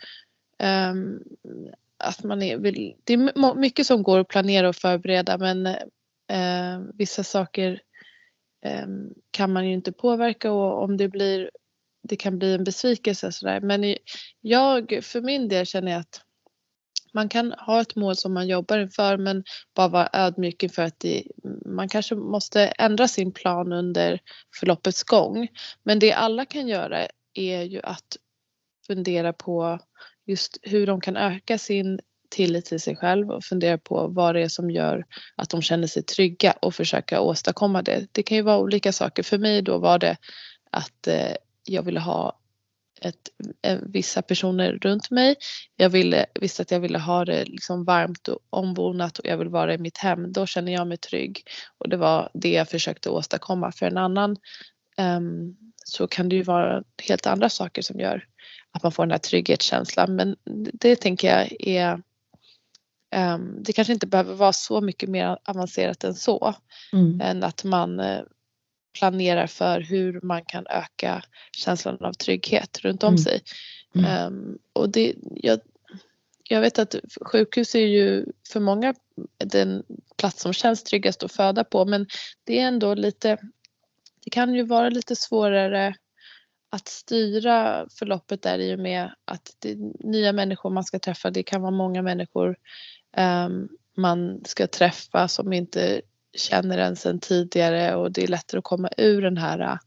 S3: att man vill. Det är mycket som går att planera och förbereda, men vissa saker kan man ju inte påverka och om det kan bli en besvikelse sådär. Men för min del känner jag att man kan ha ett mål som man jobbar inför, men bara vara ödmjuk inför att man kanske måste ändra sin plan under förloppets gång. Men det alla kan göra är ju att fundera på just hur de kan öka sin tillit till sig själv och fundera på vad det är som gör att de känner sig trygga och försöka åstadkomma det. Det kan ju vara olika saker. För mig då var det att jag ville ha vissa personer runt mig. Jag visste att jag ville ha det liksom varmt och ombonat och jag vill vara i mitt hem. Då känner jag mig trygg. Och det var det jag försökte åstadkomma. För en annan så kan det ju vara helt andra saker som gör att man får den här trygghetskänslan. Men det tänker jag är det kanske inte behöver vara så mycket mer avancerat än så. Än att man planerar för hur man kan öka känslan av trygghet runt om sig. Och jag vet att sjukhus är ju för många den plats som känns tryggast att föda på, men det är ändå det kan ju vara lite svårare att styra förloppet där i och med att det är nya människor man ska träffa. Det kan vara många människor man ska träffa som inte känner en sedan tidigare och det är lättare att komma ur den här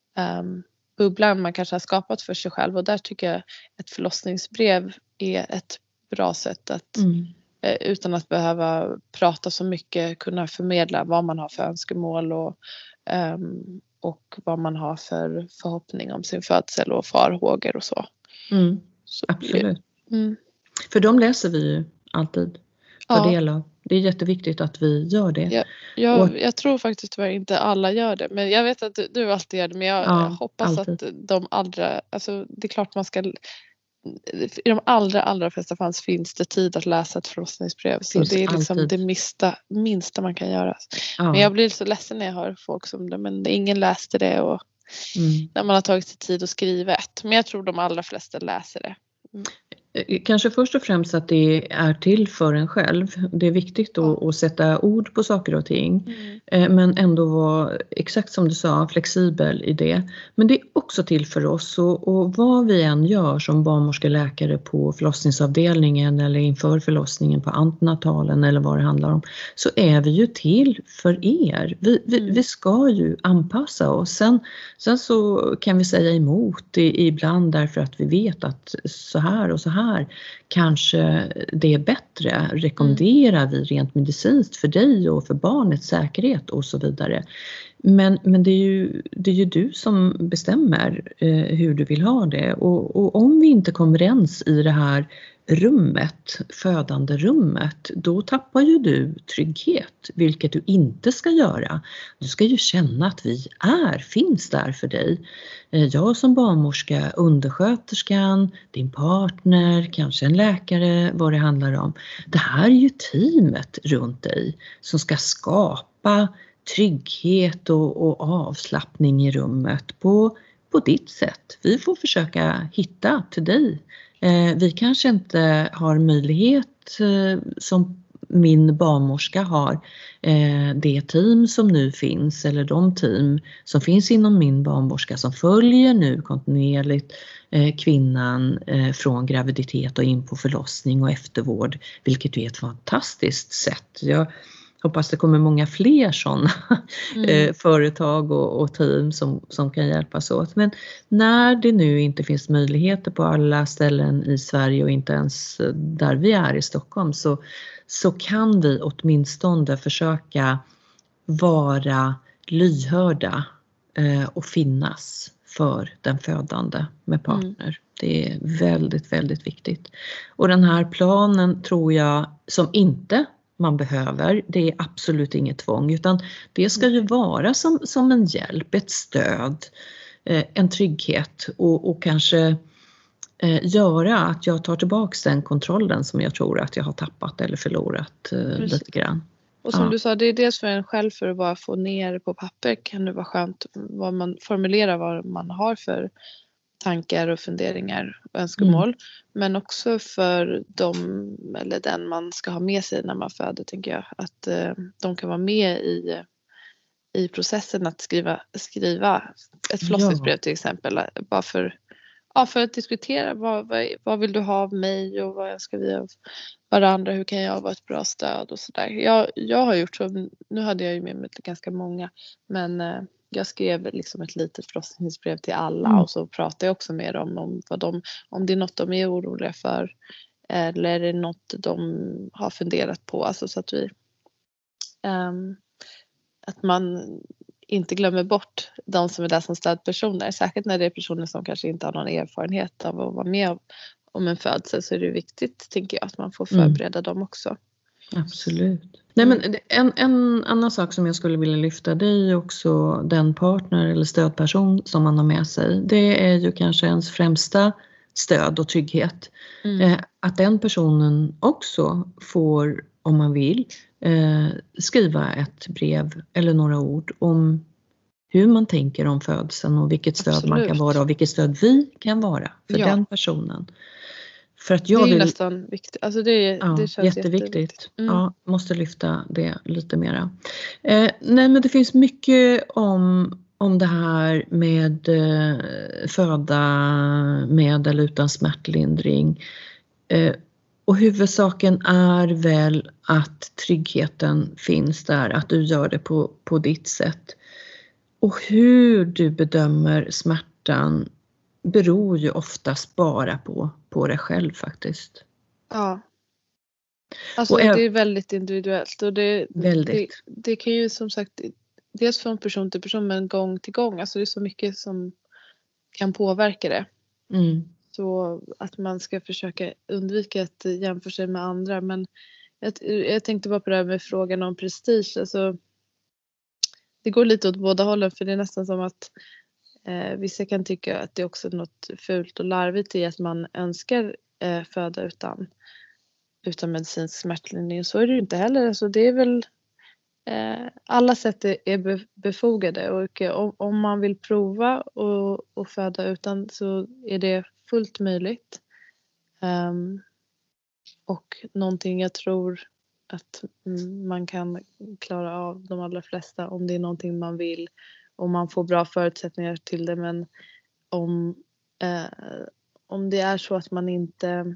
S3: bubblan man kanske har skapat för sig själv. Och där tycker jag ett förlossningsbrev är ett bra sätt att utan att behöva prata så mycket kunna förmedla vad man har för önskemål och vad man har för förhoppning om sin födsel och farhågor och så. Så
S2: absolut. För de läser vi ju alltid för del av. Det är jätteviktigt att vi gör det.
S3: Jag tror faktiskt tyvärr inte alla gör det. Men jag vet att du alltid gör det. Men jag hoppas alltid. Att de allra... Alltså det är klart man ska... I de allra flesta fall finns det tid att läsa ett förlossningsbrev. Så det är liksom alltid det minsta man kan göra. Men jag blir så ledsen när jag hör folk som det. Men ingen läste det. Och när man har tagit sig tid att skriva ett. Men jag tror de allra flesta läser det.
S2: Kanske först och främst att det är till för en själv. Det är viktigt att sätta ord på saker och ting. Men ändå vara, exakt som du sa, flexibel i det. Men det är också till för oss. Och vad vi än gör som barnmorskeläkare på förlossningsavdelningen eller inför förlossningen på antenatalen eller vad det handlar om. Så är vi ju till för er. Vi ska ju anpassa oss. Sen så kan vi säga emot ibland därför att vi vet att så här och så här kanske det är bättre, rekommenderar vi rent medicinskt för dig och för barnets säkerhet och så vidare. Men det är ju du som bestämmer hur du vill ha det. Och om vi inte kommer ens i det här rummet, födande rummet, då tappar ju du trygghet, vilket du inte ska göra. Du ska ju känna att vi finns där för dig. Jag som barnmorska, undersköterskan, din partner, kanske en läkare, vad det handlar om. Det här är ju teamet runt dig som ska skapa trygghet och avslappning i rummet på ditt sätt. Vi får försöka hitta till dig. Vi kanske inte har möjlighet som min barnmorska har, det team som nu finns eller de team som finns inom min barnmorska som följer nu kontinuerligt kvinnan från graviditet och in på förlossning och eftervård, vilket är ett fantastiskt sätt. Jag hoppas det kommer många fler sådana företag och team som kan hjälpas åt. Men när det nu inte finns möjligheter på alla ställen i Sverige och inte ens där vi är i Stockholm så kan vi åtminstone försöka vara lyhörda och finnas för den födande med partner. Det är väldigt, väldigt viktigt. Och den här planen tror jag som inte man behöver, det är absolut inget tvång, utan det ska ju vara som en hjälp, ett stöd, en trygghet och kanske göra att jag tar tillbaka den kontrollen som jag tror att jag har tappat eller förlorat lite grann.
S3: Och som du sa, det är dels för en själv för att bara få ner på papper kan det vara skönt vad man formulerar vad man har för tankar och funderingar och önskemål. Men också för dem eller den man ska ha med sig när man föder, tänker jag. Att de kan vara med i processen att skriva ett förlossningsbrev till exempel. Bara för att diskutera vad vill du ha av mig och vad önskar vi av varandra. Hur kan jag vara ett bra stöd och sådär. Jag har gjort så, nu hade jag ju med mig ganska många, men jag skrev liksom ett litet förlossningsbrev till alla och så pratade jag också med dem om det är något de är oroliga för eller är det något de har funderat på. Alltså så att att man inte glömmer bort de som är där som stödpersoner. Särskilt när det är personer som kanske inte har någon erfarenhet av att vara med om en födsel, så är det viktigt, tänker jag, att man får förbereda dem också.
S2: Absolut. Nej, men en annan sak som jag skulle vilja lyfta, det är ju också den partner eller stödperson som man har med sig. Det är ju kanske ens främsta stöd och trygghet. Att den personen också får, om man vill, skriva ett brev eller några ord om hur man tänker om födseln och vilket stöd man kan vara och vilket stöd vi kan vara för den personen. För att jag
S3: det är nästan viktigt. Alltså det känns
S2: jätteviktigt. Ja, måste lyfta det lite mera. Nej, men det finns mycket om det här med föda med eller utan smärtlindring. Och huvudsaken är väl att tryggheten finns där, att du gör det på ditt sätt. Och hur du bedömer smärtan beror ju oftast bara på dig själv faktiskt.
S3: Ja. Alltså
S2: Och
S3: det är väldigt individuellt. Och
S2: väldigt.
S3: Det kan ju som sagt, dels från person till person men gång till gång. Alltså det är så mycket som kan påverka det.
S2: Mm.
S3: Så att man ska försöka undvika att jämföra sig med andra. Men jag tänkte bara på det här med frågan om prestige. Alltså, det går lite åt båda hållen, för det är nästan som att vissa kan tycka att det är också något fult och larvigt i att man önskar föda utan medicinsk smärtlindring. Så är det ju inte heller. Alltså, det är väl alla sätt är befogade, och om man vill prova och föda utan så är det fullt möjligt. Och någonting jag tror att man kan klara av de allra flesta om det är någonting man vill, om man får bra förutsättningar till det. Men om det är så att man inte,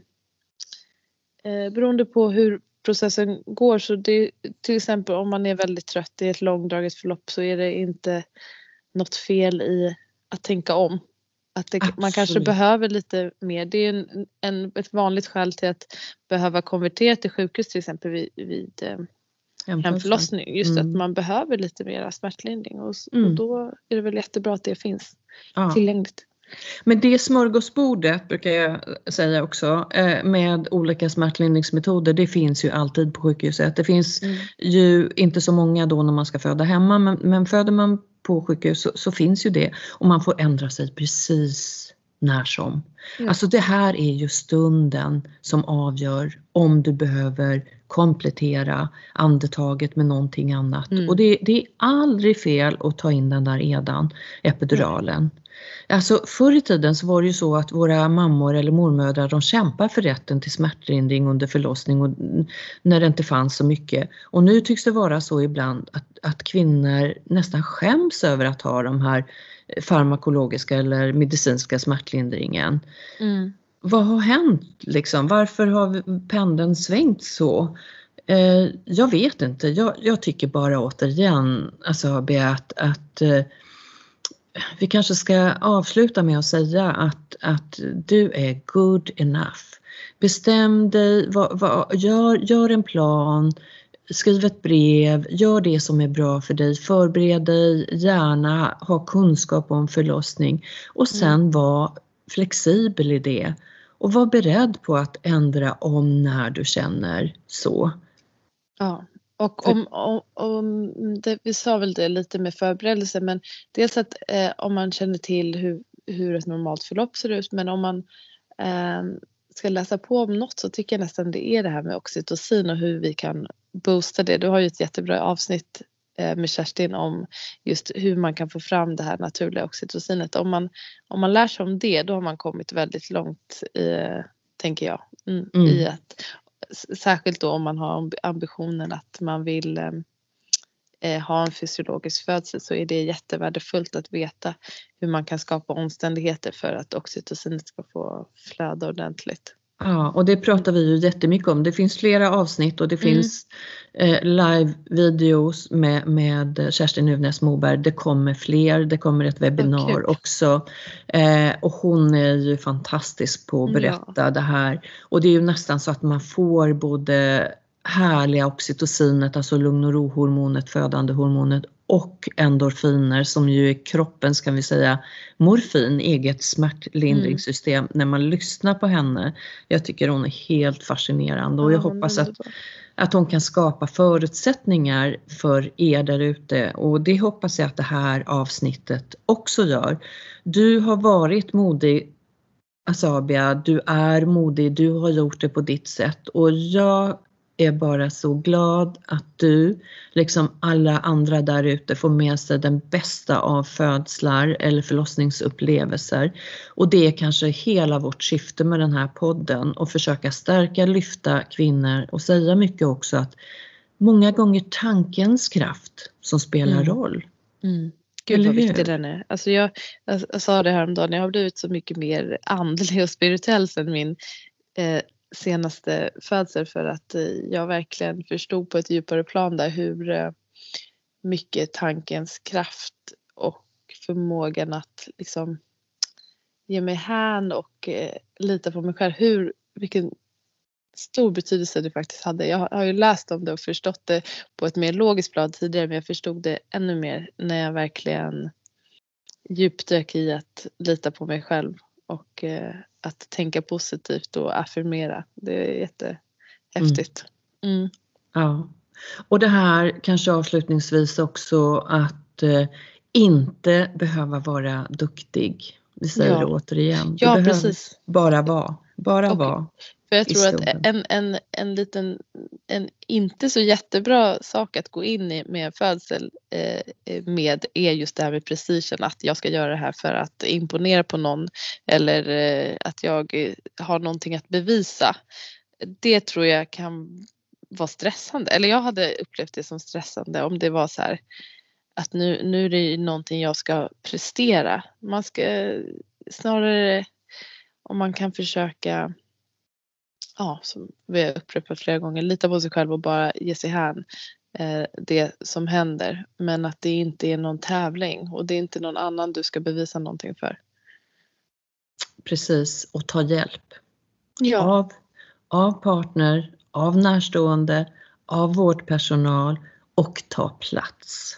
S3: beroende på hur processen går, så det, till exempel om man är väldigt trött i ett långdraget förlopp, så är det inte något fel i att tänka om. Att man kanske behöver lite mer. Det är ett vanligt skäl till att behöva konvertera till sjukhus till exempel vid hemförlossning. Just att man behöver lite mer smärtlindring. Och då är det väl jättebra att det finns tillgängligt.
S2: Men det smörgåsbordet brukar jag säga också med olika smärtlindringsmetoder, det finns ju alltid på sjukhuset. Det finns ju inte så många då när man ska föda hemma, men föder man på sjukhus så finns ju det, och man får ändra sig precis när som. Alltså det här är ju stunden som avgör om du behöver komplettera andetaget med någonting annat. Och det är aldrig fel att ta in den där epiduralen. Alltså förr i tiden så var det ju så att våra mammor eller mormödrar, de kämpar för rätten till smärtlindring under förlossning, och när det inte fanns så mycket. Och nu tycks det vara så ibland att kvinnor nästan skäms över att ha de här farmakologiska eller medicinska smärtlindringen. Vad har hänt liksom? Varför har pendeln svängt så? Jag vet inte. Jag tycker bara återigen, alltså Beat, att vi kanske ska avsluta med att säga att du är good enough. Bestäm dig, gör en plan, skriv ett brev, gör det som är bra för dig, förbered dig, gärna ha kunskap om förlossning, och sen var flexibel i det. Och var beredd på att ändra om när du känner så.
S3: Ja. Och om det, vi sa väl det lite med förberedelse, men dels att om man känner till hur ett normalt förlopp ser ut, men om man ska läsa på om något, så tycker jag nästan det är det här med oxytocin och hur vi kan boosta det. Du har ju ett jättebra avsnitt med Kerstin om just hur man kan få fram det här naturliga oxytocinet. Om man lär sig om det, då har man kommit väldigt långt tänker jag, i att, särskilt då om man har ambitionen att man vill ha en fysiologisk födsel, så är det jättevärdefullt att veta hur man kan skapa omständigheter för att oxytocinet ska få flöda ordentligt.
S2: Ja, och det pratar vi ju jättemycket om. Det finns flera avsnitt och det finns live-videos med Kerstin Nuvnäs Moberg. Det kommer fler, det kommer ett webbinar också. Och hon är ju fantastisk på att berätta det här. Och det är ju nästan så att man får både härliga oxytocinet, alltså lugn- och rohormonet, födande hormonet, och endorfiner som ju är kroppens, kan vi säga, morfin, eget smärtlindringssystem, när man lyssnar på henne. Jag tycker hon är helt fascinerande, och jag hoppas att hon kan skapa förutsättningar för er där ute, och det hoppas jag att det här avsnittet också gör. Du har varit modig, Asabia, du är modig, du har gjort det på ditt sätt, och jag är bara så glad att du, liksom alla andra där ute, får med sig den bästa av födslar eller förlossningsupplevelser. Och det är kanske hela vårt syfte med den här podden, och försöka stärka, lyfta kvinnor, och säga mycket också att många gånger tankens kraft som spelar roll.
S3: Gud vad viktig den är. Alltså jag sa det här om dagen, jag har blivit så mycket mer andlig och spirituell sedan min senaste födsel, för att jag verkligen förstod på ett djupare plan där hur mycket tankens kraft och förmågan att liksom ge mig hän och lita på mig själv, vilken stor betydelse det faktiskt hade. Jag har ju läst om det och förstått det på ett mer logiskt plan tidigare, men jag förstod det ännu mer när jag verkligen djupdök i att lita på mig själv och att tänka positivt och affirmera. Det är jättehäftigt. Mm.
S2: Ja, och det här kanske avslutningsvis också att inte behöva vara duktig. Vi säger det återigen. Du behöver
S3: precis.
S2: Bara vara. Vara.
S3: För jag tror att en inte så jättebra sak att gå in i med födsel med är just det här med precision. Att jag ska göra det här för att imponera på någon. Eller att jag har någonting att bevisa. Det tror jag kan vara stressande. Eller jag hade upplevt det som stressande om det var så här. Att nu är det någonting jag ska prestera. Man ska snarare, om man kan försöka, som vi har upprepat flera gånger, lita på sig själv och bara ge sig hän det som händer. Men att det inte är någon tävling och det är inte någon annan du ska bevisa någonting för.
S2: Precis, och ta hjälp.
S3: Ja.
S2: Av partner, av närstående, av vårdpersonal och ta plats.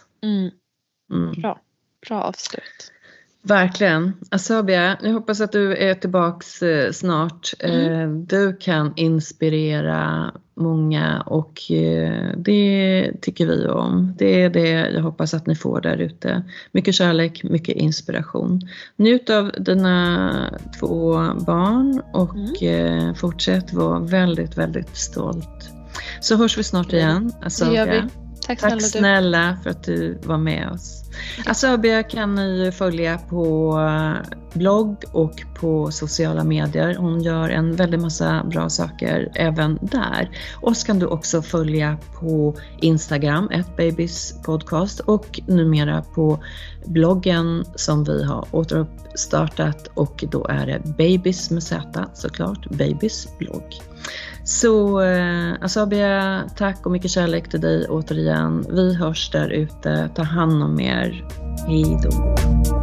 S3: Bra avslut.
S2: Verkligen. Asabia, jag hoppas att du är tillbaks snart. Du kan inspirera många och det tycker vi om. Det är det jag hoppas att ni får där ute. Mycket kärlek, mycket inspiration. Njut av dina 2 barn och fortsätt vara väldigt, väldigt stolt. Så hörs vi snart igen, Asabia.
S3: Det gör vi. Tack
S2: snälla för att du var med oss. Asabia kan ni följa på blogg och på sociala medier. Hon gör en väldigt massa bra saker även där. Och så kan du också följa på Instagram, @babyspodcast, och numera på bloggen som vi har återuppstartat, och då är det Babys med Z, såklart, Babys blogg. Så Asabia, tack och mycket kärlek till dig återigen. Vi hörs där ute. Ta hand om er. Hej då.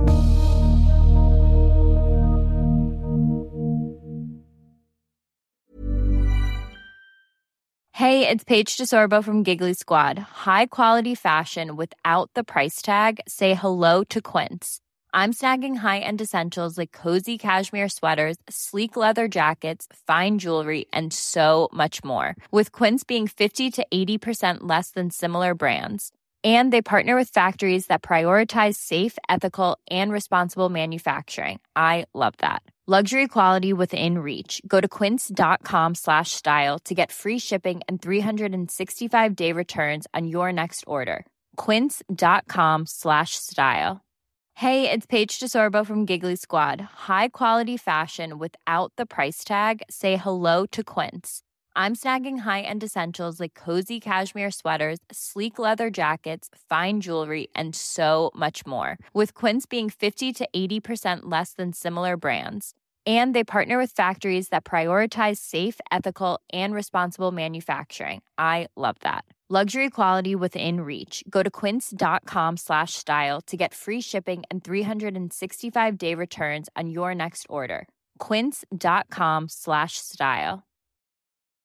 S6: Hey, it's Paige DeSorbo from Giggly Squad. High quality fashion without the price tag. Say hello to Quince. I'm snagging high-end essentials like cozy cashmere sweaters, sleek leather jackets, fine jewelry, and so much more. With Quince being 50 to 80% less than similar brands. And they partner with factories that prioritize safe, ethical, and responsible manufacturing. I love that. Luxury quality within reach. Go to quince.com/style to get free shipping and 365-day returns on your next order. Quince.com/style. Hey, it's Paige DeSorbo from Giggly Squad. High quality fashion without the price tag. Say hello to Quince. I'm snagging high-end essentials like cozy cashmere sweaters, sleek leather jackets, fine jewelry, and so much more. With Quince being 50 to 80% less than similar brands. And they partner with factories that prioritize safe, ethical, and responsible manufacturing. I love that. Luxury quality within reach. Go to quince.com/style to get free shipping and 365-day returns on your next order. Quince.com/style.